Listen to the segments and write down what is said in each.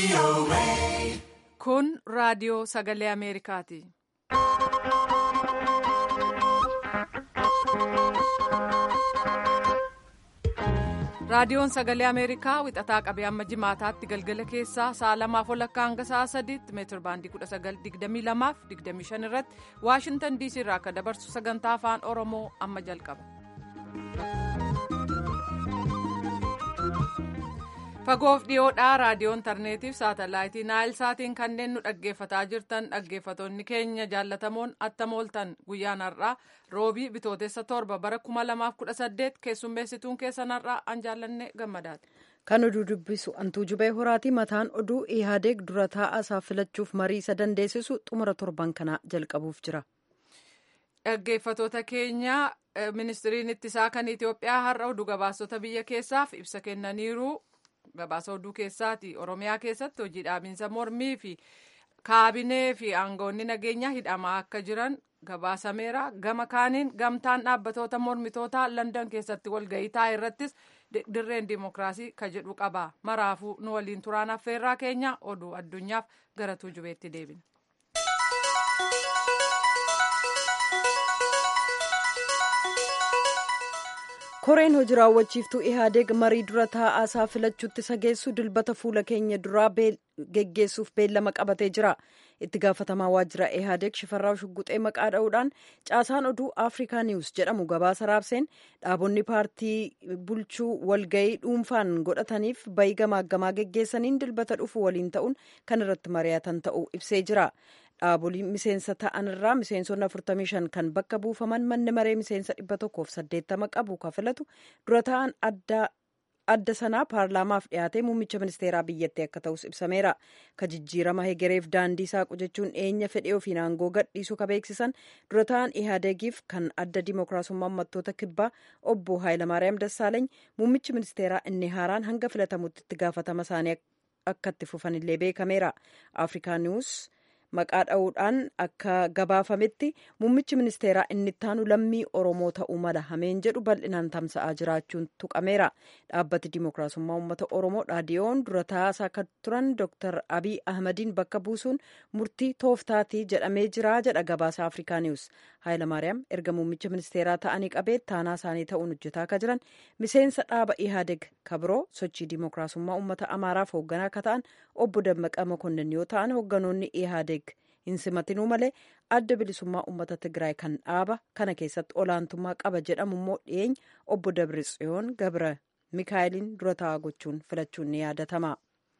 Kun raadiyoo sagalee Ameerikaati. Raadiyoon sagalee Ameerikaa wixataa qabee amma jimaataatti galgala keessaa sa'a 2:00 hanga sa'a 3:00 meetir baandii 1922-25 irratti Waashingtan DC irraa akka dabarsu sagantaa afaan Oromoo amma jalqaba. Fagoof dhiyoodhaa raadiyoon intarneetiif saatalaayitii naayilsaatiin kanneen nu dhaggeeffataa jirtan dhaggeeffatoonni keenya jaallatamoon attamooltan guyyaan har'aa roobii bitootessa 7 bara 2018 keessummeessituun keessan har'aa an jaallanne gammadaati. Kan oduu dubbisu antuu jubee horaatii mataan oduu Ihaadeeg dura taa'aa isaa filachuuf marii isa dandeessisu xumura torban kanaa jalqabuuf jira. Dhaggeeffatoota keenya ministiriin ittisaa kan Itoophiyaa har'a oduu gabaasota biyya keessaaf ibsa kennaniiru. Gabaasa oduu keessaati Oromiyaa keessatti hojii dhaabinsa mormii fi kaabinee fi aangoonni nageenyaa hidhamaa akka jiran gabaasameera. Gama kaaniin gamtaan dhaabbatoota mormitootaa London keessatti walgahii taa'e irrattis dirreen dimookiraasii ka jedhu qaba. Maraafuu nu waliin turaan affeerraa keenya oduu addunyaaf gara tuujubeetti deebina. Koreen hojii raawwachiiftuu Ihaadeeg marii dura taa'aa isaa filachuutti isa geessu dilbata fuula keenya duraa geggeessuuf beellama qabatee jira. Itti gaafatamaa waajjira Ihaadeeg Shifarraa Shugguxee maqaa dha'uudhaan caasaan oduu Afrikaa Niwus jedhamu gabaasa raabseen dhaabonni paartii bulchuu walgahii dhuunfaan godhataniif bayii gamaaggamaa geggeessaniin dilbata dhufu waliin ta'uun kan irratti mari'atan ta'uu ibsee jira. Dhaaboliin miseensa ta'an irraa miseensonni 45 kan bakka buufaman manni maree miseensa 180 qabu kafilatu dura ta'an adda sanaa paarlaamaaf dhiyaatee muummicha ministeeraa biyyattii akka ta'us ibsameera. Ka jijjiirama hegereef daandii saaqu jechuun dhiyeenya fedhii ofiin aangoo gadhiisuu ka beeksisan dura ta'an Ihaadeegiif kan adda dimookiraasummaa uummattoota kibbaa obbo Haayilamaariyaam Dassaaleeny muummichi ministeeraa inni haaraan hanga filatamutti itti gaafatama isaanii akka itti fufanillee beekameera. Afrikaa Niwus maqaa dha'uudhaan akka gabaafametti muummichi ministeeraa inni ittaanu lammii Oromoo ta'uu mala hameen jedhu bal'inaan tamsa'aa jiraachuun tuqameera. Dhaabbati dimookiraasummaa uummata Oromoo dhaadiyoon dura taa'aa kan turan Dr. Abiy Ahmadiin bakka buusuun murtii tooftaatii jedhamee jira jedha gabaasa Afrikaa Niwus. Haayilamaariyaam erga muummicha ministeeraa ta'anii qabee taanaa isaanii ta'uun hojjetaa akka jiran miseensa dhaaba Ihaadeeg kabiroo sochii dimookiraasummaa uummata Amaaraaf hoogganaa akka ta'an obbo Dammaqa Mokonnin yoo ta'an hoogganoonni Ihaadeeg hin simatinuu malee adda bilisummaa uummata Tigraay kan dhaaba kana keessatti olaantummaa qaba jedhamu immoo dhiyeenya obbo Dabritsiyoon Gabra Mikaa'eliin dura taa'aa gochuun filachuun ni yaadatama.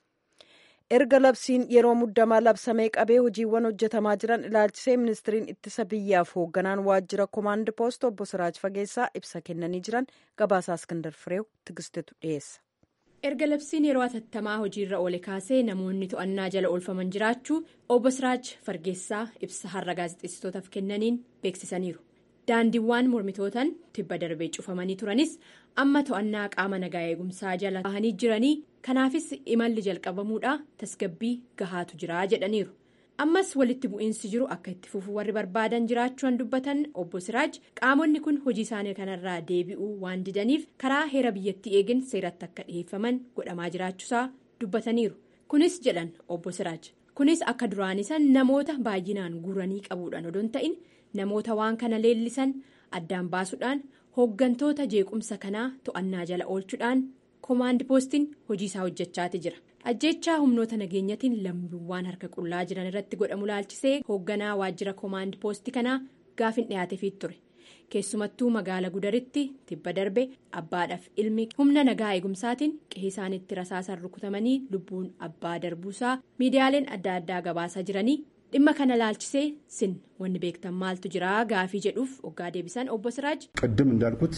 Erga labsiin yeroo muddamaa labsamee qabee hojiiwwan hojjetamaa jiran ilaalchisee ministiriin ittisa biyyaaf hoogganaan waajjira koomaand poost obbo Siraaj Fageessaa ibsa kennanii jiran gabaasaa Iskandar Fireew Tigistetu dhiyeessa. Erga labsiin yeroo atattamaa hojiirra oole kaasee namoonni to'annaa jala oolfaman jiraachuu obbo Siraaj Fageessaa ibsa har'a gaazexeessitootaaf kennaniin beeksisaniiru. Daandiiwwan mormitootaan tibba darbee cufamanii turanis amma to'annaa qaama nagaa eegumsaa jala bahanii jiranii kanaafis imalli jalqabamuudhaa tasgabbii gahaatu jira jedhaniiru. Ammas walitti bu'iinsi jiru akka itti fufu warri barbaadan jiraachuun dubbatan obbo Siraaj qaamonni kun hojii isaanii kanarraa deebi'uu waan didaniif karaa heera biyyattii eegin seeratti akka dhiyeeffaman godhamaa jiraachuusaa dubbataniiru. Kunis jedhan obbo Siraaj kunis akka duraanisan namoota baay'inaan guuranii qabuudhaan odoo hin ta'in namoota waan kana leellisan addaan baasuudhaan hooggantoota jeequmsa kanaa to'annaa jala oolchuudhaan koomaand poostiin hojii isaa hojjechaati jira. Ajjechaa humnoota nageenyatiin lammiiwwan harka qullaa jiran irratti godhamu laalchisee hoogganaa waajjira koomaand poostii kanaa gaafin dhiyaateefii ture. Keessumattuu magaala Gudaritti tibba darbe abbaadhaaf ilmi humna nagaa eegumsaatiin qe'ee isaaniitti rasaasaan rukutamanii lubbuun abbaa darbuusaa miidiyaaleen adda addaa gabaasaa jiranii dhimma kana laalchisee sin wanni beektan maaltu jira gaafii jedhuuf hoggaa deebisan obbo Siraaj. ቅድም እንዳልኩት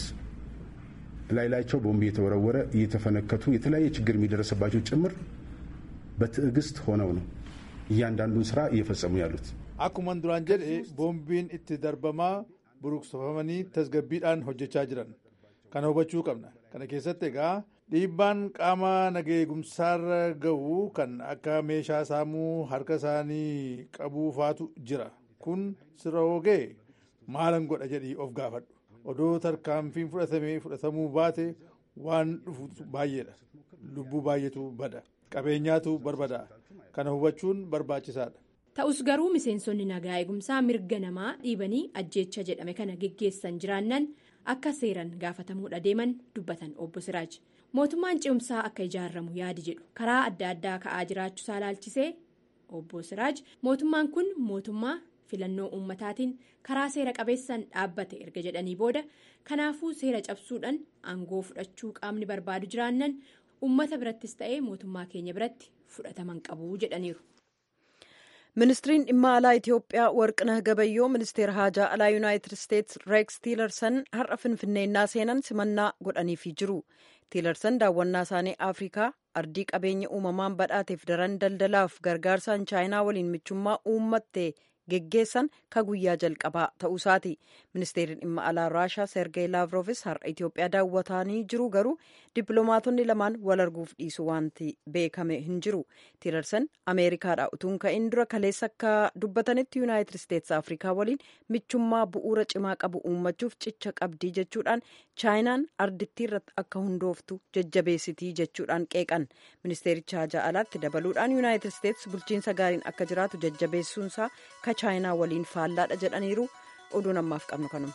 ላይላቸው ቦምብ እየተወረወረ እየተፈነከቱ የተለያየ ችግር የሚደረስባቸው ጭምር በትዕግስት ሆነው ነው እያንዳንዱን ስራ እየፈጸሙ ያሉት። አኩማን ዱራን ጀዴ ቦምቢን ኢtti darbamaa buruqsofamanii tasgabbiidhaan hojjechaa jiran kana hubachuu qabna. Kana keessatti egaa dhiibbaan qaama nagaa eegumsaarra gahu kan akka meeshaa saamuu harka isaanii qabuu faatu jira. Kun sirra oogee maalan godha jedhii of gaafadhu. Odoo tarkaanfiin fudhatamuu baate waan dhufu baay'eedha. Lubbuu baay'eetu bada. qabeenyaatu barbada'a. Kana hubachuun barbaachisaadha. Ta'us garuu miseensonni nagaa eegumsaa mirga namaa dhiibanii ajjeecha jedhame kana geggeessan jiraannan akka seeran gaafatamuudha deeman dubbatan obbo Siraaj. Mootummaan ce'umsaa akka ijaaramu yaadi jedhu karaa adda addaa ka'aa jiraachuusaa ilaalchisee obbo Siraaj mootummaan kun mootummaa filannoo uummataatiin karaa seera qabeessaan dhaabbate erga jedhanii booda kanaafuu seera cabsuudhaan aangoo fudhachuu qaamni barbaadu jiraannan uummata birattis ta'ee mootummaa keenya biratti fudhataman qabu jedhaniiru. ministiriin dhimma alaa Itiyoophiyaa Warqinah Gabayyoo ministeera haajaa alaa Yuunaayitid Isteetsi Reeks Tiilarsan har'a Finfinneennaa seenan simannaa godhaniifii jiru. Tiilarsan daawwannaa isaanii Afrikaa ardii qabeenya uumamaan badhaateef daran daldalaaf gargaarsaan chaayinaa waliin michummaa uummattee geggeessan ka guyyaa jalqabaa ta'uusaati. Ministeerri dhimma alaa Raashaa Sergey Laavroovis har'a Itiyoophiyaa daawwatanii jiru garuu dippiloomaatonni lamaan wal arguuf dhiisu wanti beekame hin jiru. Tiilarsan Ameerikaadha utuun ka'in dura kaleessa akka dubbatanitti Yuunaayitid Isteetsi Afrikaa waliin michummaa bu'uura cimaa qabu uummachuuf cicha qabdii jechuudhaan chaayinaan ardittii irratti akka hundooftu jajjabeessitii jechuudhaan qeeqan. Ministeericha haajaa alaatti dabaluudhaan Yuunaayitid Isteetsi bulchiinsa gaariin akka jiraatu jajjabeessuunsaa ka chaayinaa waliin faallaadha jedhaniiru. Oduun ammaaf qabnu kanuma.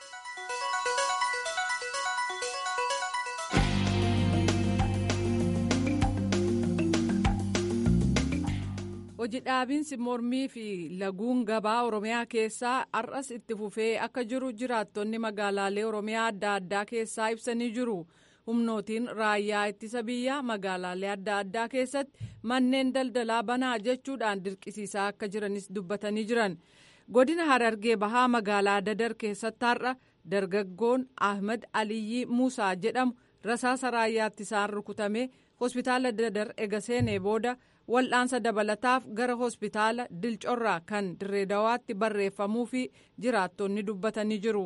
Hojii dhaabinsi mormii fi laguun gabaa Oromiyaa keessaa har'as itti fufee akka jiru jiraattonni magaalaalee Oromiyaa adda addaa keessaa ibsanii jiru. Humnootiin raayyaa ittisa biyyaa magaalaalee adda addaa keessatti manneen daldalaa banaa jechuudhaan dirqisiisaa akka jiranis dubbatanii jiran. Godina Harargee Bahaa magaalaa Dadar keessatti har'a dargaggoon Ahmed Aliyyi Muusaa jedhamu rasaasa raayyaa ittisaan rukutamee hospitaala Dadar ega seenee booda wal'aansa dabalataaf gara hospitaala Dilcorraa kan Dirree Dawaatti barreeffamuu fi jiraattonni dubbatanii jiru.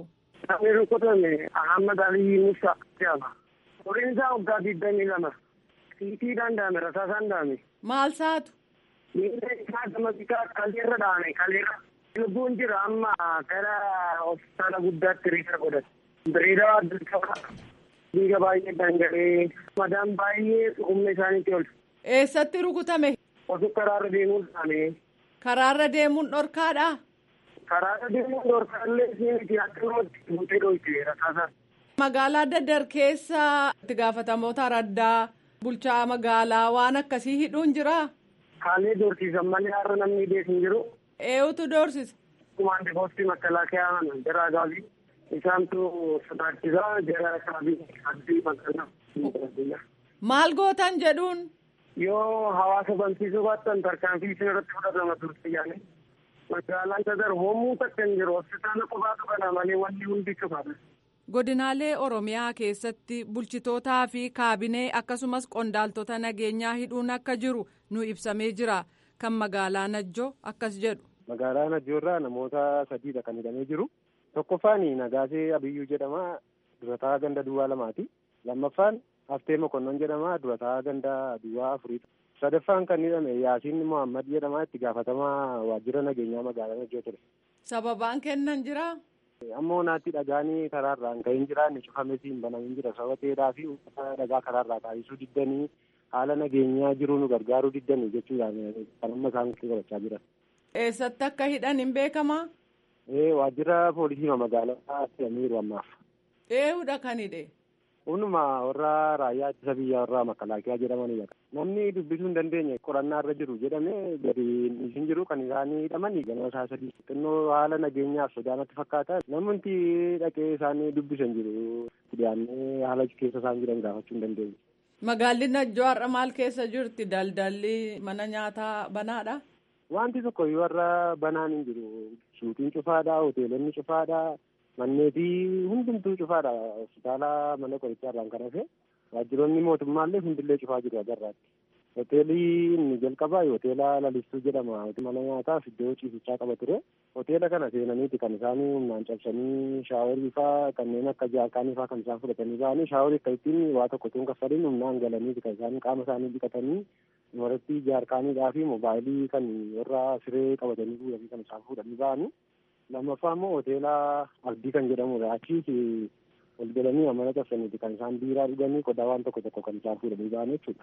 Ahmed Aliyyi Muusaa jedhama. Horiin isaa waggaa 22. Siitii danda'ame rasaasaan dhaame. Maal saatu? Miila isaa gama bitaa kaleerra dhaame kaleerra. Lubbuun jira amma gara hospitaala guddaatti riifaa godhate. Dirree Dawaa dhiiga baay'ee dhangalee madaan baay'ee humna isaaniitti ol. Eessatti rukutame? Osoo karaarra deemuun dhaame. Karaarra deemuun dhorkaadhaa? Karaarra deemuun dhorkaallee siiniti akkanumatti buutee dhoyte rasaasaan. Magaalaa Dadar keessa itti gaafatamoota raddaa bulchaa magaalaa waan akkasii hidhuun jiraa? Haalee doorsiisan malee har'a namni deesin jiru. Eenyutu doorsisa? Kumaande poostii makalaakaa jara gaabii isaantu sodaachisaa jara gaabii addii magaalaa. Maal gootan jedhuun? Yoo hawaasa bansiisuu baattan tarkaanfii isin irratti fudhatama turte yaani. Magaalaan Dadar hoomuu takka hin jiru hospitaala qofaatu kana malee wanni hundi cufaadha. Godinaalee Oromiyaa keessatti bulchitootaa fi kaabinee akkasumas qondaaltota nageenyaa hidhuun akka jiru nu ibsamee jira. Kan magaalaa Najjoo akkas jedhu. Magaalaa Najjoo irraa namoota 3dha kan hidhamee jiru. Tokkoffaan Nagaasee Abiyyuu jedhama durataa ganda Duwwaa 2ti. Lammaffaan Haftee Mokonnon jedhama durataa ganda Duwwaa 4ti. Sadaffaan kan hidhame Yaasiin Mohammad jedhama itti gaafatamaa waajjira nageenyaa magaalaa Najjoo ture. Sababaan kennan jiraa? Ammoo naatti dhagaanii karaarraan ka'in jiraanne cufames hin banamin jira sababa teedhaa fi uffata dhagaa karaarraa taasisuu diddanii haala nageenyaa jiru nu gargaaruu diddanii jechuudhaan kan amma isaan godhachaa jiran. Eessatti akka hidhan hin beekamaa? Waajjira poolisii magaalaa hidhaniiru ammaaf. Eeyyuudha kan hidhe? Hundumaa warra raayyaa ittisa biyyaa warra makalaakiyaa jedhamanidha. Namni dubbisuu hin dandeenye qorannaa irra jiru jedhamee gadi hin jiru kan isaanii hidhamanii ganama isaa 3 xinnoo haala nageenyaaf sodaanatti fakkaata. Namoonni dhaqee isaanii dubbisan jiru. Dhiyaannee haala keessa isaan jiran gaafachuu hin dandeenye. Magaalli Najjoo har'a maal keessa jirti? Daldalli mana nyaataa banaadha? Wanti tokko warra banaan hin jiru. Suuqiin cufaadha, hoteelonni cufaadha. Manneetii hundumtuu cufaadha. Hospitaala mana qorichaa irraan kan hafe waajjiroonni mootummaallee hundillee cufaa jiru agarraatti. Hoteelii inni jalqabaa hoteela Lalistuu jedhama. Mana nyaataaf iddoo ciisichaa qaba ture. Hoteela kana seenaniiti kan isaanii humnaan cabsanii shaaworii fa'aa kanneen akka jaarkaanii fa'aa kan isaan fudhatanii ba'anii shaaworii akka ittiin waa tokko tuun kaffaliin humnaan galaniiti kan isaan qaama isaanii dhiqatanii duratti jaarkaaniidhaa fi moobaayilii kan warra siree qabatanii fuudhanii kan isaan fuudhanii ba'anii. Lammaffaa immoo hoteela Ardii kan jedhamudha. Achiis ol galanii amala cabsaniiti kan isaan biiraa dhuganii qodaa waan tokko kan isaan fuudhanii ba'an jechuudha.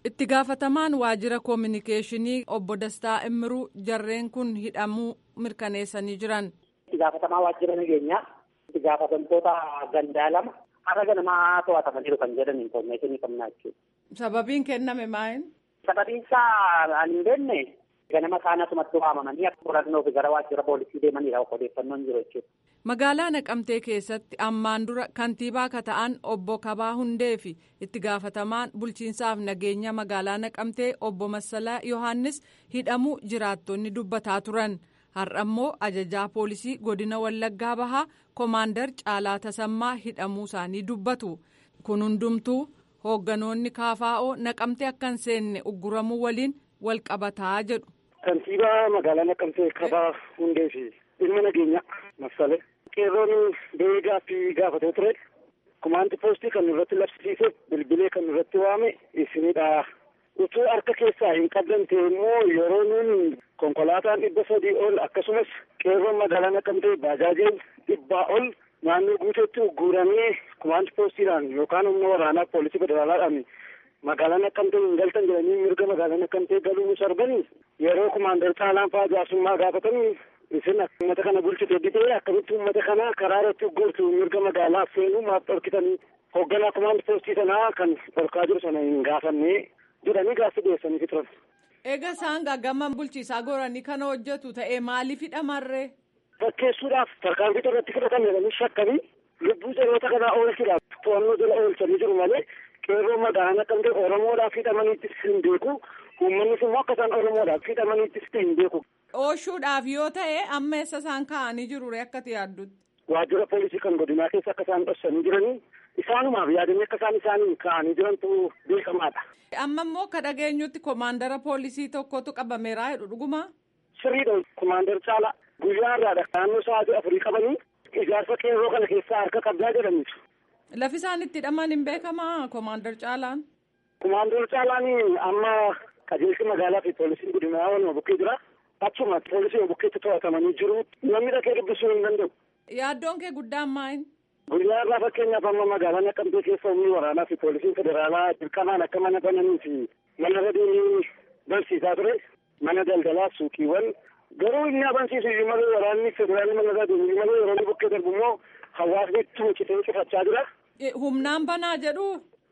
Itti gaafatamaan waajjira koominikeeshinii obbo Dastaa Immiruu jarreen kun hidhamuu mirkaneessanii jiran. Itti gaafatamaa waajjira nageenyaa itti gaafatamtoota gandaa 2 har'a ganamaa to'atamaniiru kan jedhan infoormeeshinii qabnaa jechuudha. Sababiin kenname maal? Sababiin isaa ani hin beekne ganama isaanasumatti waamamanii akka qorannoof gara waajjira poolisii deemaniidha odeeffannoon jiru jechuudha. Magaalaa Naqamtee keessatti ammaan dura kantiibaa akka ta'an obbo Kabaa Hundee fi itti gaafatamaan bulchiinsaaf nageenya magaalaa Naqamtee obbo Massalaa Yohaannis hidhamuu jiraattonni dubbataa turan. Har'a immoo ajajaa poolisii godina Wallaggaa Bahaa Koomaandar Caalaa Tasammaa hidhamuu isaanii dubbatu. Kun hundumtuu hoogganoonni KFO Naqamtee akka hin seenne ugguramuu waliin wal qabataa jedhu. Kantiibaa magaalaa Naqamtee Kabaa Hundee fi dhimma nageenya Massalee qeerroon beegaa fi gaafatee ture. Komaandi poostii kan irratti labsiise bilbilee kan irratti waame isinidha. Utuu harka keessaa hin qabdan ta'e immoo yeroo nuun konkolaataan 300 ol akkasumas qeerroon magaalaa Naqamtee baajaajeen 100 ol naannoo guutuutti ugguuramee komaandi poostiidhaan yookaan immoo waraanaa poolisii federaalaadhaan magaalaa Naqamtee hin galtan jedhanii mirga magaalaa Naqamtee galuu nu sarbanii yeroo komaandar Caalaan fa'aa jaarsummaa gaafatanii isin uummata kana bulchite didee akkamitti uummata kana karaa irratti ugguurtu mirga magaalaa seenuu maaf dhorkitanii hoogganaa komaandi poostii sanaa kan dhorkaa jiru sana hin gaafanne jedhanii gaaffii dhiyeessanii turan. Egaa isaan gaggamman bulchiisaa goranii kana hojjetu ta'ee maaliif hidhamarree? Fakkeessuudhaaf tarkaanfii irratti fudhatan jedhanii shakkanii lubbuu jaloota kanaa oolchuudhaaf to'annoo jala oolchanii jiru malee qeerroo magaalaa Naqamtee Oromoodhaaf hidhamaniittis hin beeku. Uummannis immoo akka isaan Oromoodhaaf hidhamaniittis hin beeku. Oolchuudhaaf yoo ta'e amma eessa isaan kaa'anii jiru akka yaaddutti? Waajjira poolisii kan godinaa keessa akka isaan dhoksanii jiranii isaanumaaf yaadanii akka isaan kaa'anii jirantu beekamaadha. Amma immoo akka dhageenyutti koomaandara poolisii tokkotu qabameeraa jedhu dhugumaa? Sirriidha. Koomaandar Caalaa guyyaa irraadha naannoo sa'aatii 4 qabanii ijaarsa qeerroo kana keessaa harka qabdaa jedhaniitu. Lafi isaan itti hidhaman hin beekamaa koomaandar Caalaan? Koomaandar Caalaan amma qajeelchi magaalaa fi poolisiin godinaa waluma bukkee jira. Achuma poolisii bukkeetti to'atamanii jiru. Namni dhaqee dubbisuu hin danda'u. Yaaddoon kee guddaan maal? Guyyaa irraa fakkeenyaaf amma magaalaa Naqamtee keessa humni waraanaa fi poolisiin federaalaa dirqamaan akka mana bananii fi mana radii barsiisaa ture. Mana daldalaa suuqiiwwan garuu inni abansiisu iyyuu malee waraanni federaalii mana radii malee yeroo bukkee darbu immoo hawaasni tuucitee cufachaa jira. Humnaan banaa jedhu?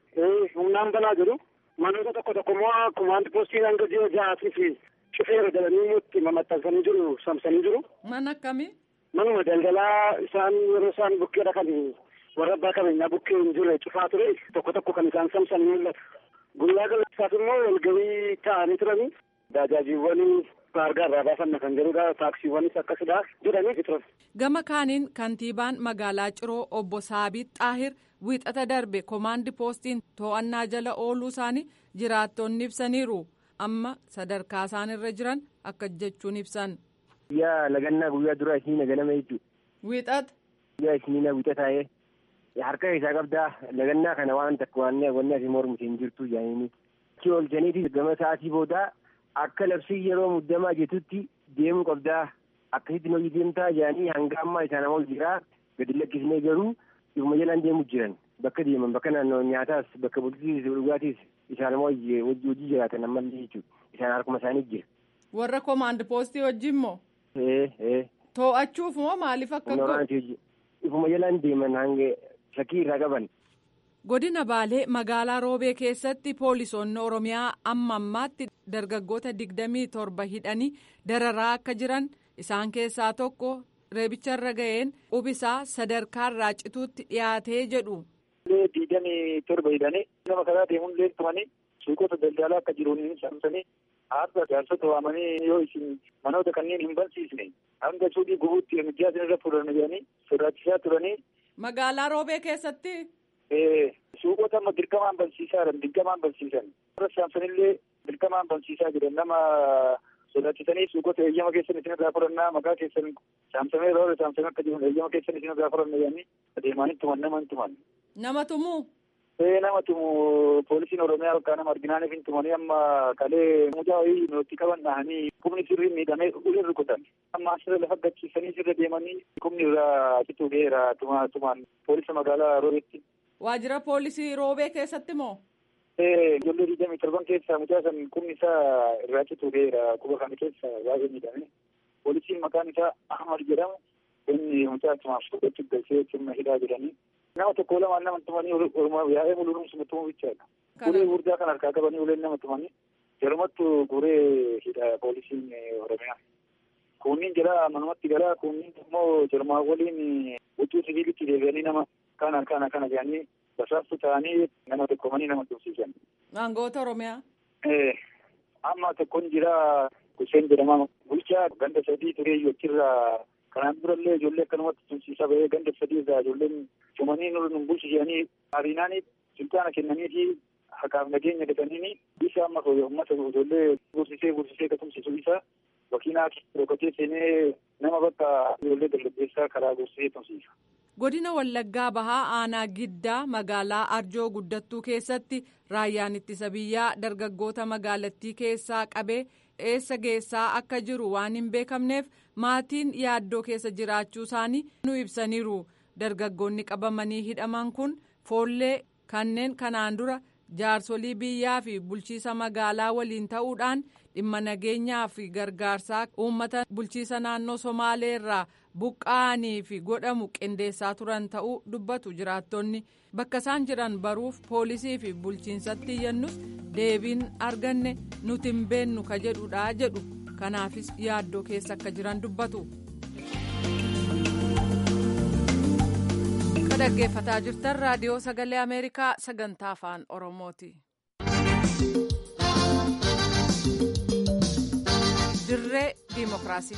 Humnaan banaa jedhu. Manoota tokko immoo komaandi poostiin hanga ji'a 6 fi cufeera jedhanii itti mamaxxansanii jiru samsanii jiru. Mana akkamii? Manuma daldalaa isaan yeroo isaan bukkee dhaqan warra abbaa qabeenyaa bukkee hin jirre cufaa ture tokko kan isaan samsan mul'ata. Guyyaa galaksaaf immoo walgahii taa'anii turanii baajaajiiwwan argaa irraa baafanna kan jedhudha taaksiiwwanis akkasidha jedhanii turan. Gama kaaniin kantiibaan magaalaa Ciroo obbo Saabiit Xaahir wiixata darbe koomaandi poostiin to'annaa jala ooluu isaanii jiraattonni ibsaniiru. Amma sadarkaa isaan irra jiran akka jechuun ibsan. Guyyaa lagannaa guyyaa duraa isin ganama jechuudha. Wiixata. Guyyaa isin wiixataa'ee harka isaa qabdaa lagannaa kana waan takka waan asii mormutti hin jirtu jaaniini. Achi oolchaniiti gama sa'aatii boodaa akka labsii yeroo muddamaa jettutti deemuu qabdaa akkasitti hojii deemtaa jaanii hanga ammaa isaan nama jiraa gadi lakkisnee garuu ifuma jalaan deemuu jiran bakka deeman bakka naannoo nyaataas bakka bultiis dhugaatiis isaan hojii jiraatan ammallee jechuudha isaan harkuma isaanii jira. Warra koomaandi poostii wajjin moo? To'achuuf moo maaliif akka godhu? Ifuma jalaan deeman hanga shakkii irraa qaban. Godina Baalee magaalaa Roobee keessatti poolisoonni Oromiyaa amma ammaatti dargaggoota 27 hidhanii dararaa akka jiran isaan keessaa tokko reebicharra ga'een qubisaa sadarkaa irraa cituutti dhiyaatee jedhu. 27 hidhanii nama karaa deemuun leentumanii suuqota daldalaa akka jiruun hin saamsanii haadha jaarsota waamanii yoo isin manoota kanneen hin bansiisne hanga suuqii gubuutti miidiyaa irra fuudhan jedhanii sodaachisaa turanii. Magaalaa Roobee keessatti. Suuqota amma dirqamaan bansiisan warra saamsanillee dirqamaan bansiisaa jiran nama sodaachisanii suuqota eeyyama keessan isin irraa fudhannaa maqaa keessan saamsamee roora saamsamee akka jiru eeyyama keessan isin irraa fudhanna jedhanii adeemanii tuman nama hin tuman. Nama tumuu? Nama tumu poolisiin Oromiyaa yookaan nama arginaaniif hin tumanii amma kalee mucaa wayii nutti qaban dhahanii qubni sirrii miidhamee uleen rukutan. Amma asirra lafa gachiisanii sirra deemanii qubni irraa cituu ga'eera tumaan poolisa magaalaa Roobeetti. Waajjira poolisii Roobee keessatti moo? Ijoollee 27 keessaa mucaa san qubni isaa irraa cituu ga'eera. Quba kana keessa baay'ee miidhame. Poolisiin maqaan isaa Ahmad jedhamu inni mucaa achumaaf fudhachuuf galchee cimma hidhaa jedhanii. Nama tokko lamaan nama tumanii yaa'ee mul'uurumsuma tumuu bichaadha. Ulee guddaa kan harkaa qabanii uleen nama tumanii jarumattu guree hidha poolisiin Oromiyaa. Kunniin jala manumatti galaa kunniin immoo jarumaa waliin huccuu sibiilitti deebi'anii nama kana jedhanii basaastuu ta'anii nama tokkomanii nama tursiisan. Aangoota Oromiyaa? Amma tokkoon jira Hussein jedhama. Bulchaa ganda sadii tureeyyu achirraa kanaan durallee ijoollee akkanumatti tursiisaa bahee ganda sadii irraa ijoolleen tumanii nu bulchu jedhanii hariinaanii sultaana kennaniifi haqaaf nageenya gataniini isa amma uummata ijoollee gursisee ka tumsisu isa wakiinaa rokotee seenee nama bakka ijoollee dargaggeessaa karaa gursisee tumsiisa. Godina Wallaggaa Bahaa Aanaa Giddaa magaalaa Arjoo Guddattuu keessatti raayyaan ittisa biyyaa dargaggoota magaalattii keessaa qabee eessa geessaa akka jiru waan hin beekamneef maatiin yaaddoo keessa jiraachuu isaanii nu ibsaniiru. Dargaggoonni qabamanii hidhaman kun foollee kanneen kanaan dura jaarsolii biyyaa fi bulchiisa magaalaa waliin ta'uudhaan dhimma nageenyaa fi gargaarsaa uummata bulchiisa naannoo Somaalee irraa buqqa'anii fi godhamu qindeessaa turan ta'uu dubbatu jiraattonni. Bakka isaan jiran baruuf poolisii fi bulchiinsatti iyyannus deebiin arganne nuti hin beennu ka jedhudha jedhu. Kanaafis yaaddoo keessa akka jiran dubbatu. Dhaggeeffataa jirtan raadiyoo sagalee Ameerikaa sagantaa afaan Oromooti. Dirree Diimokiraasii.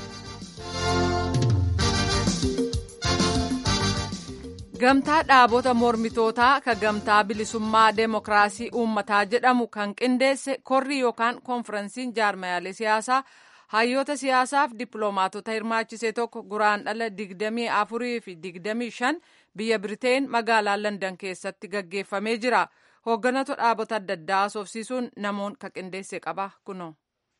Gamtaa dhaabota mormitootaa ka gamtaa bilisummaa deemokiraasii uummataa jedhamu kan qindeesse korrii yookaan konferensiin jaarmayaalee siyaasaa hayyoota siyaasaaf dippiloomaatota hirmaachisee tokko guraandhala 24 fi 25 biyya Biriteen magaalaa Landan keessatti gaggeeffamee jira. Hoogganoota dhaabota adda addaa haasofsiisuun namoonni ka qindeesse qaba kunoo.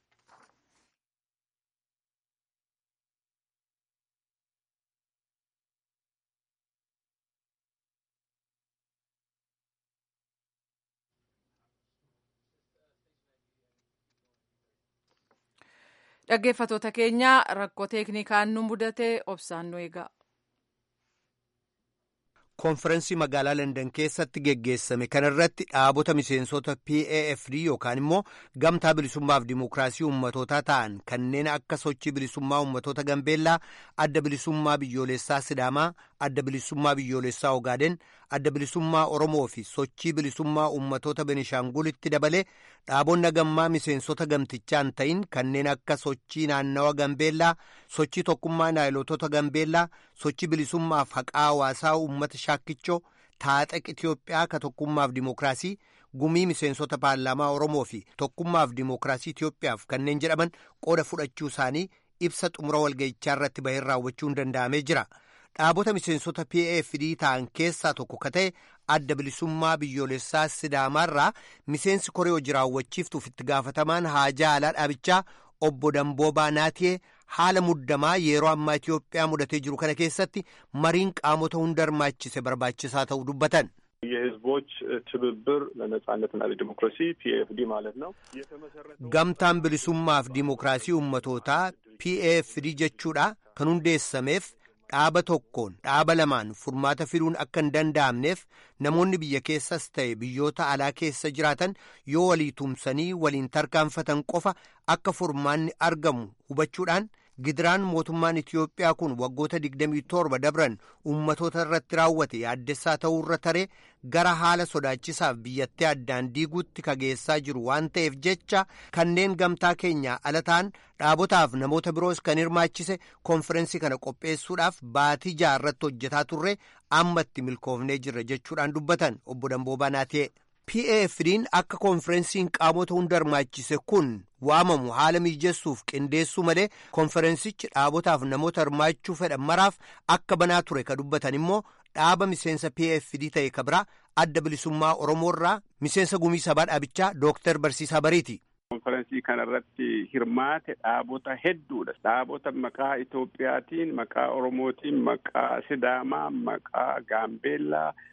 Dhaggeeffatoota keenya rakkoo teeknikaan nu mudatee obsaan nu eega. Konferensii magaalaa Landan keessatti geggeessame kanarratti dhaabota miseensota PAFD yookaan immoo gamtaa bilisummaaf dimookiraasii uummatootaa ta'an kanneen akka sochii bilisummaa uummattoota Gambeellaa, adda bilisummaa biyyoolessaa Sidaamaa, adda bilisummaa biyyoolessaa Ogaaden, adda bilisummaa Oromoo fi sochii bilisummaa uummattoota Benishaangulitti dabalee dhaabonni gammaa miseensota gamtichaan ta'in kanneen akka sochii naannawa Gambeellaa, sochii tokkummaa naayilotota Gambeellaa, sochii bilisummaaf haqaa hawaasaa uummata Shaakkichoo, Taaxeq Itoophiyaa ka tokkummaaf dimookiraasii, gumii miseensota paarlaamaa Oromoo fi tokkummaaf dimookiraasii Itoophiyaaf kanneen jedhaman qooda fudhachuu isaanii ibsa xumura walga'ichaa irratti bahee raawwachuun danda'amee jira. Dhaabota miseensota PAFD ta'an keessaa tokko ka ta'e adda bilisummaa biyyoolessaa Sidaamaarraa miseensi koree hojii raawwachiiftuuf itti gaafatamaan haajaa alaa dhaabichaa obbo Damboobaa Naatiyee haala muddamaa yeroo ammaa Itoophiyaa mudatee jiru kana keessatti mariin qaamota hunda hirmaachise barbaachisaa ta'uu dubbatan. የህዝቦች ትብብር ለነጻነትና ለዲሞክራሲ PAFD ማለት ነው። gamtaan bilisummaaf dimookiraasii uummatootaa PAFD jechuudha kan hundeessameef dhaaba tokkoon dhaaba lamaan furmaata fiduun akka hin danda'amneef namoonni biyya keessas ta'e biyyoota alaa keessa jiraatan yoo walii tumsanii waliin tarkaanfatan qofa akka furmaanni argamu hubachuudhaan gidiraan mootummaan Itoophiyaa kun waggoota 27 dabran uummatoota irratti raawwate yaaddessaa ta'uu irra taree gara haala sodaachisaaf biyyattii addaan diiguutti kageessaa jiru waan ta'eef jecha kanneen gamtaa keenya ala ta'an dhaabotaaf namoota biroos kan hirmaachise konferensii kana qopheessuudhaaf baatii jaarratti hojjetaa turre ammatti milkoofnee jirra jechuudhaan dubbatan obbo Damboobaa Naatiyee. PAFD'n akka konferensiin qaamota hunda hirmaachise kun waamamu haala mijessuuf qindeessuu malee konferensichi dhaabotaaf namoota hirmaachuu fedhan maraaf akka banaa ture ka dubbatan immoo dhaaba miseensa PAFD ta'e ka biraa adda bilisummaa Oromoorraa miseensa gumii sabaa dhaabichaa Dooktar Barsiisaa Bariiti. konferensii kanarratti hirmaate dhaabota hedduudha. Dhaabota maqaa Itoophiyaatiin, maqaa Oromootiin, maqaa Sidaamaa, maqaa Gaambeellaa,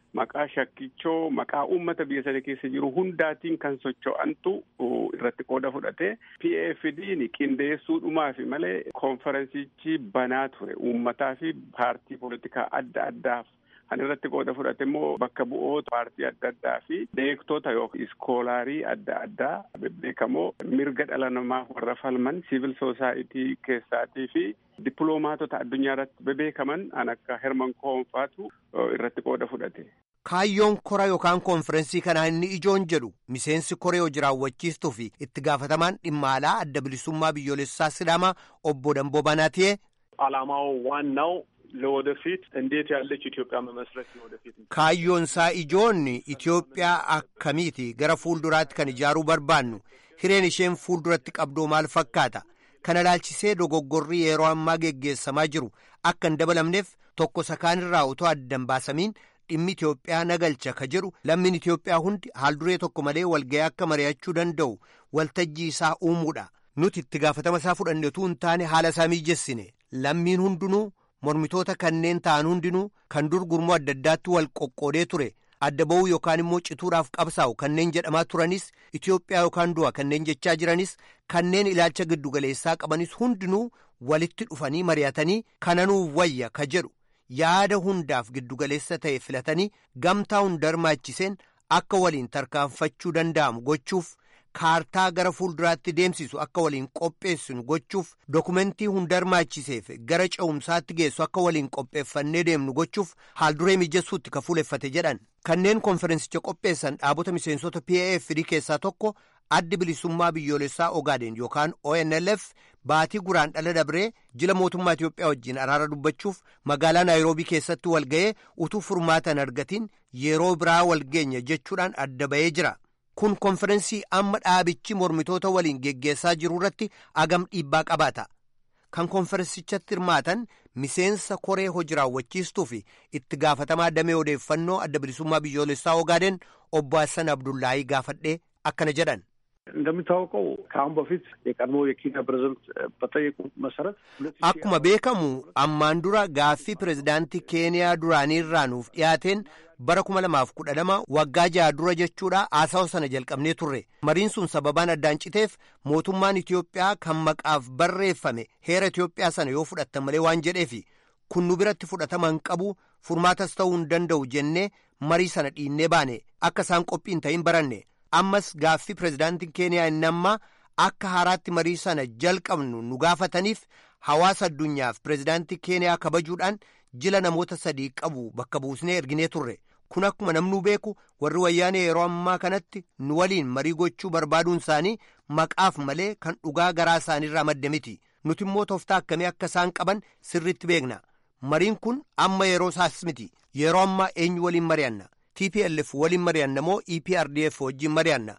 maqaa shakkichoo maqaa uummata biyya sana keessa jiru hundaatiin kan socho'antu irratti qooda fudhate. PAFD'n qindeessuudhumaaf malee konferensichi banaa ture uummataa fi paartii poolitikaa adda addaaf. Kan irratti qooda fudhate immoo bakka bu'oota paartii adda addaa fi beektota yookiin iskoolaarii adda addaa bebbeekamoo mirga dhala namaa warra falman siivil soosaayitii keessaatii fi dippiloomaatota addunyaa irratti bebeekaman an akka Herman Koonfaatu irratti qooda fudhate. Kaayyoon kora yookaan konferensii kanaa inni ijoon jedhu miseensi koree hojii raawwachiistuu fi itti gaafatamaan dhimma alaa adda bilisummaa biyyoolessaa Sidaamaa obbo Damboo Banaatiyee. ዓላማው ዋናው ለወደፊት እንዴት ያለች ኢትዮጵያ መመስረት ወደፊት ካዮንሳ ኢጆን ኢትዮጵያ አከሚቲ ገረ ፉልዱራት ከን ጃሩ በርባኑ ሂሬን ኢሼን ፉልዱራት ቀብዶ ማል ፈካታ ከነላልቺሴ ዶጎጎሪ የሮ አማ ገገሰማ ጅሩ አከን ደበለምኔፍ ቶኮ ሰካንራ ኡቶ አደንባሰሚን dhimmi Itoophiyaa nagalcha ka jedhu lammiin Itoophiyaa hundi haalduree tokko malee walga'ii akka mari'achuu danda'u waltajjii isaa uumuudha. Nuti itti gaafatama isaa fudhannetu hin taane haala isaa miijessine lammiin hundinuu mormitoota kanneen ta'an hundinuu kan dur gurmoo adda addaatti wal qoqqoodee ture adda ba'uu yookaan immoo cituudhaaf qabsaa'u kanneen jedhamaa turanis Itoophiyaa yookaan du'a kanneen jechaa jiranis kanneen ilaalcha giddugaleessaa qabanis hundinuu walitti dhufanii mari'atanii kananuuf wayya ka jedhu. Yaada hundaaf giddugaleessa ta'e filatanii gamtaa hunda hirmaachiseen akka waliin tarkaanfachuu danda'amu gochuuf kaartaa gara fuulduraatti deemsisu akka waliin qopheessinu gochuuf dokumentii hunda hirmaachiseef gara ce'umsaatti geessu akka waliin qopheeffannee deemnu gochuuf haalduree mijessuutti ka fuuleffate jedhan. Kanneen konferensicha qopheessan dhaabota miseensota PAFD keessaa tokko addi bilisummaa biyyoolessaa Ogaaden yookaan ONLF baatii guraandhala dabree jila mootummaa Itoophiyaa wajjin araara dubbachuuf magaalaa Naayiroobii keessatti walga'ee utuu furmaatan argatiin yeroo biraa walgeenya jechuudhaan adda ba'ee jira. Kun konferensii amma dhaabichi mormitoota waliin geggeessaa jiru irratti agam dhiibbaa qabaata. Kan konferensichatti hirmaatan miseensa koree hojii raawwachiistuu fi itti gaafatamaa damee odeeffannoo adda bilisummaa biyyoolessaa Ogaaden obbo Hassan Abdullaahii gaafadhee akkana jedhan. እንደሚታወቀው ከአሁን በፊት የቀድሞ የኬንያ ፕሬዝዳንት በጠየቁት መሰረት akkuma beekamu ammaan dura gaaffii pirezidaantii keeniyaa duraaniirraa nuuf dhiyaateen bara 2012 waggaa 6 dura jechuudha haasawa sana jalqabnee turre mariin sun sababaan addaan citeef mootummaan Itoophiyaa kan maqaaf barreeffame heera Itoophiyaa sana yoo fudhattan malee waan jedheefi kun nu biratti fudhatama hin qabu furmaatas ta'uu hin danda'u jennee marii sana dhiinnee baane akka isaan qophiin ta'in baranne. Ammas gaaffii pirezidaantiin keeniyaa inni amma akka haaraatti marii sana jalqabnu nu gaafataniif hawaasa addunyaaf pirezidaantii keeniyaa kabajuudhaan jila namoota 3 qabu bakka buusnee erginee turre. Kun akkuma namnuu beeku warri wayyaanee yeroo ammaa kanatti nu waliin marii gochuu barbaaduun isaanii maqaaf malee kan dhugaa garaa isaaniirraa madde miti. Nuti immoo tooftaa akkamii akka isaan qaban sirriitti beekna. Mariin kun amma yeroo isaas miti. Yeroo ammaa eenyu waliin mari'anna. TPLF waliin mari'anna moo EPRDF wajjin mari'anna.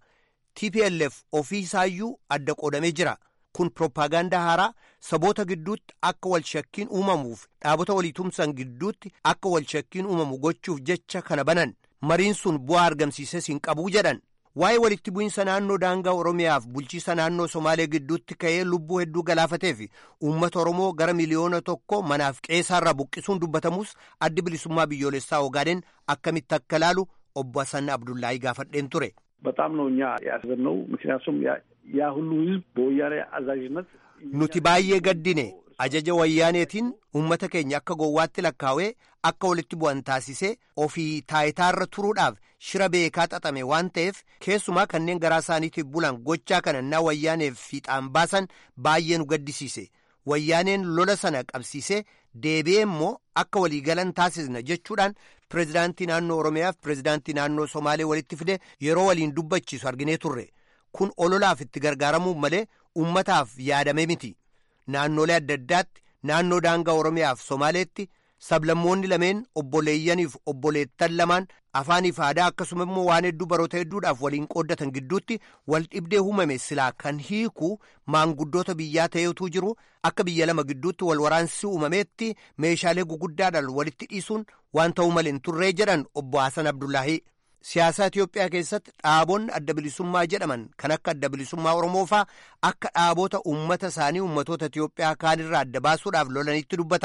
TPLF ofii isaayyuu adda qoodamee jira. Kun propaagandaa haaraa saboota gidduutti akka wal shakkiin uumamuuf dhaabota walii tumsan gidduutti akka wal shakkiin uumamu gochuuf jecha kana banan mariin sun bu'aa argamsiises hin qabu jedhan. Waa'ee walitti bu'insa naannoo daangaa Oromiyaaf bulchiisa naannoo Somaalee gidduutti ka'ee lubbuu hedduu galaafatee fi uummata Oromoo gara miliyoona 1 manaaf qeessaarraa buqqisuun dubbatamus addi bilisummaa biyyoolessaa Ogaaden akkamitti akka laalu obbo Hassan Abdullaahii gaafadheen ture. በጣም ነው እኛ ያዘነው ምክንያቱም ያ ሁሉ ህዝብ በወያኔ አዛዥነት nuti baay'ee gaddine ajaja wayyaaneetiin uummata keenya akka gowwaatti lakkaawee akka walitti bu'an taasisee ofii taayitaarra turuudhaaf shira beekaa xaxame waan ta'eef keessumaa kanneen garaa isaaniitiif bulan gochaa kanannaa wayyaaneef fiixaan baasan baay'ee nu gaddisiise. Wayyaaneen lola sana qabsiisee deebi'ee immoo akka waliigalan taasisna jechuudhaan pirezidaantii naannoo Oromiyaaf pirezidaantii naannoo Somaalee walitti fide yeroo waliin dubbachiisu arginee turre. Kun ololaaf itti gargaaramuuf malee ummataaf yaadame miti. Naannolee adda addaatti naannoo daangaa Oromiyaaf Somaaleetti sablammoonni lameen obboleeyyaniif obboleettan lamaan afaaniif aadaa akkasuma immoo waan hedduu baroota hedduudhaaf waliin qooddatan gidduutti wal dhibdee uumame silaa kan hiiku maanguddoota biyyaa ta'eetu jiru akka biyya lama gidduutti wal waraansi uumameetti meeshaalee guguddaadhaan walitti dhiisuun waan ta'uu malee hin turree jedhan obbo Hassan Abdullaahii. Siyaasa Itoophiyaa keessatti dhaabonni adda bilisummaa jedhaman kan akka adda bilisummaa Oromoo faa akka dhaabota uummata isaanii uummatoota Itoophiyaa kaanirraa adda baasuudhaaf lolanitti dubbatama.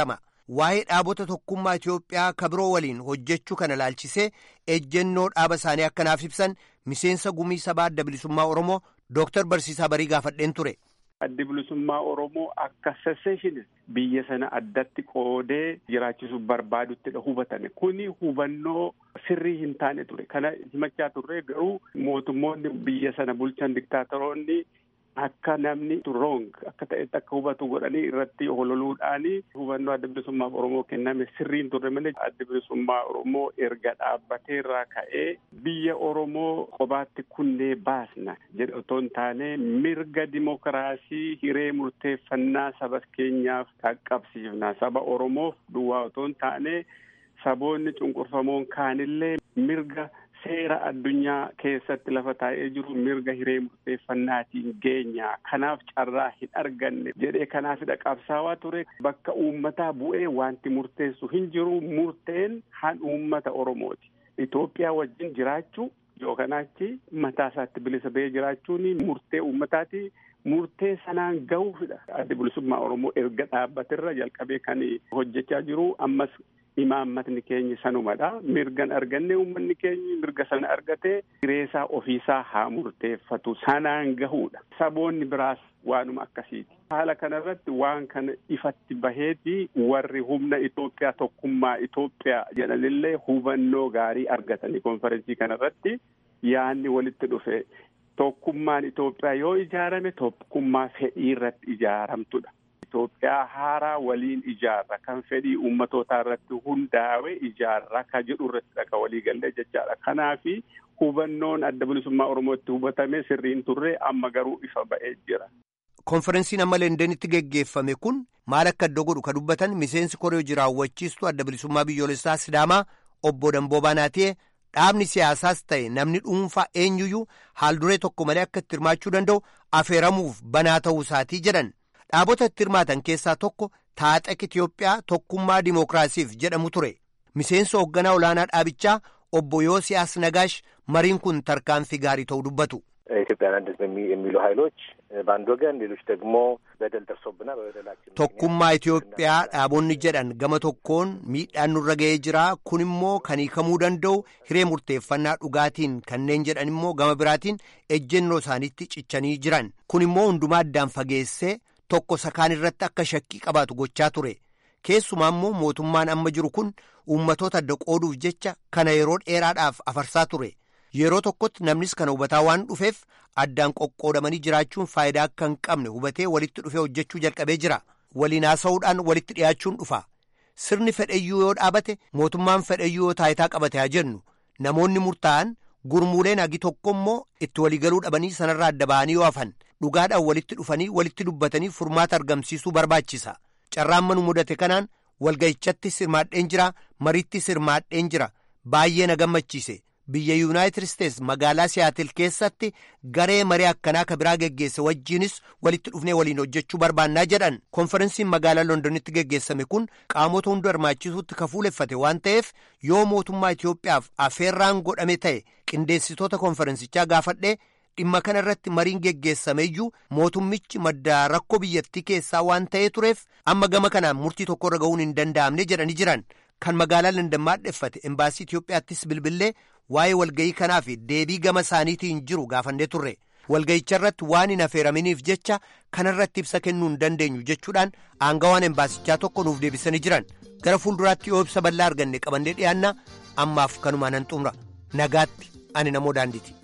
waa'ee dhaabota tokkummaa Itoophiyaa kabiroo waliin hojjechuu kana ilaalchisee ejjennoo dhaaba isaanii akkanaaf ibsan miseensa gumii sabaa adda bilisummaa Oromoo Dooktar Barsiisaa Barii gaafadheen ture. Addi bilisummaa Oromoo akka secession biyya sana addatti qoodee jiraachisuu barbaaduttidha hubatame. Kuni hubannoo sirrii hin taane ture. Kana himachaa turre garuu mootummoonni biyya sana bulchan diktaatoroonni akka namni wrong akka ta'etti akka hubatu godhanii irratti hololuudhaani hubannoo adda bilisummaa Oromoo kenname sirriin turre malee adda bilisummaa Oromoo erga dhaabbateerraa ka'ee biyya Oromoo qobaatti kunnee baasna jedhe otoo hin taane mirga dimokiraasii hiree murteeffannaa saba keenyaaf qaqqabsiifna. Saba Oromoof duwwaa otoo hin taane saboonni cunqurfamoon kaanillee mirga seera addunyaa keessatti lafa taa'ee jiru mirga hiree murteeffannaatiin geenya. Kanaaf carraa hin arganne jedhee kanaafidha qabsaawaa ture. Bakka uummataa bu'ee wanti murteessu hin jiru. Murteen han uummata Oromooti. Itoophiyaa wajjin jiraachuu yookaan achi mataa isaatti bilisa ba'ee jiraachuun murtee uummataati. Murtee sanaan gahuufidha. Adda bilisummaa Oromoo erga dhaabbaterra jalqabee kan hojjechaa jiru. Ammas imaammatni keenya sanumadha. Mirgan arganne uummanni keenya mirga sana argatee jireesaa ofiisaa haa murteeffatu sanaan gahuudha. Saboonni biraas waanuma akkasiiti. Haala kanarratti waan kana ifatti baheeti warri humna Itoophiyaa tokkummaa Itoophiyaa jedhanillee hubannoo gaarii argatanii konferensii kanarratti yaanni walitti dhufe. Tokkummaan Itoophiyaa yoo ijaarame tokkummaa fedhii irratti ijaaramtudha. Itoophiyaa haaraa waliin ijaarra kan fedhii uummatootaa irratti hundaa'e ijaarra ka jedhu irratti dhaqa walii galee jechaadha. Kanaafi hubannoon adda bilisummaa Oromootti hubatame sirriin turre amma garuu ifa ba'ee jira. Konferensiin amma Londonitti geggeeffame kun maal akka iddoo godhu ka dubbatan miseensi koree jiraawwachiistu adda bilisummaa biyyoolessaa Sidaamaa obbo Damboo Baanaatee dhaabni siyaasaas ta'e namni dhuunfaa eenyuyyuu haal duree tokko malee akka itti hirmaachuu danda'u affeeramuuf banaa ta'uu isaatii jedhan. Dhaabota itti hirmaatan keessaa tokko Taaxaq Itoophiyaa tokkummaa dimookiraasiif jedhamu ture. Miseensa hoogganaa olaanaa dhaabichaa obbo Yoosiyaas Nagaash mariin kun tarkaanfii gaarii ta'uu dubbatu. ኢትዮጵያን አንድነት የሚሉ ኃይሎች በአንድ ወገን ሌሎች ደግሞ በደል ደርሶብና በበደላችን tokkummaa Itoophiyaa dhaabonni jedhan gama tokkoon miidhaan nurra ga'ee jira. Kun immoo kan hiikamuu danda'u hiree murteeffannaa dhugaatiin kanneen jedhan immoo gama biraatiin ejjennoo isaaniitti cichanii jiran. Kun immoo hundumaa addaan fageessee tokko sakaan irratti akka shakkii qabaatu gochaa ture. Keessumaa immoo mootummaan amma jiru kun uummatoota adda qooduuf jecha kana yeroo dheeraadhaaf afarsaa ture. Yeroo tokkotti namnis kana hubataa waan dhufeef addaan qoqqoodamanii jiraachuun faayidaa akka hin qabne hubatee walitti dhufee hojjechuu jalqabee jira. Waliin haasa'uudhaan walitti dhiyaachuun dhufa. Sirni fedheyyuu yoo dhaabate mootummaan fedheyyuu yoo taayitaa qabate haa jennu. Namoonni murtaa'an gurmuuleen hagi tokko immoo itti waliigaluu dhabanii sanarraa adda ba'anii yoo hafan dhugaadhaan walitti dhufanii walitti dubbatanii furmaata argamsiisuu barbaachisa. Carraan manu mudate kanaan walga'ichatti hirmaadheen jira, mariitti hirmaadheen jira. Baay'ee na gammachiise. Biyya Yuunaayitid Isteets magaalaa Siyaatil keessatti garee marii akkanaa ka biraa geggeesse wajjiinis walitti dhufnee waliin hojjechuu barbaannaa jedhan. Konferensiin magaalaa Londonitti geggeessame kun qaamota hunda hirmaachisuutti ka fuuleffate waan ta'eef yoo mootummaa Itoophiyaaf affeerraan godhame ta'e qindeessitoota konferensichaa gaafadhee dhimma kana irratti mariin geggeessameyyuu mootummichi madda rakkoo biyyattii keessaa waan ta'ee tureef amma gama kanaan murtii tokkorra ga'uun hin danda'amne jedhanii jiran. Kan magaalaa London maadheffate embaasii Itoophiyaattis bilbilee waa'ee walga'ii kanaa fi deebii gama isaaniitiin jiru gaafannee turre. Walga'icha irratti waan hin affeeraminiif jecha kanarratti ibsa kennuu hin dandeenyu jechuudhaan aangawaan embaasichaa tokko nuuf deebisanii jiran. Gara fuulduraatti yoo ibsa bal'aa arganne qabannee dhiyaanna. Ammaaf kanumaan nan xumura. Nagaatti ani namoo daandiiti.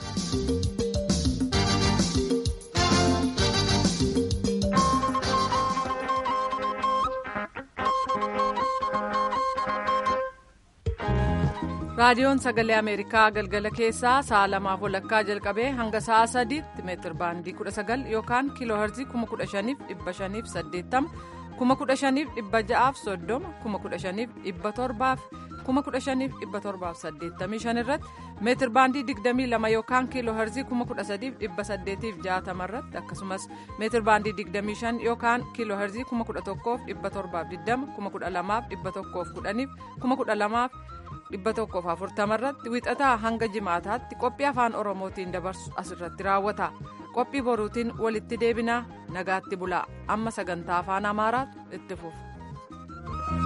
raadiyoon sagalee ameerikaa galgala keessaa sa'a 2:00 jalqabee hanga sa'a 3tti meetir baandii 19 yookaan kiiloo herzii 15,580 15,630 15,700 15,785 irratti meetir baandii 22 yookaan kiiloo herzii 13,860 irratti akkasumas meetir baandii 25 yookaan kiiloo herzii 11,720 12,110 12,140 irratti wixataa hanga jimaataatti qophii afaan oromootiin dabarsu asirratti raawwata. Qophii boruutiin walitti deebinaa nagaatti bulaa amma sagantaa afaan amaaraatu itti fufa.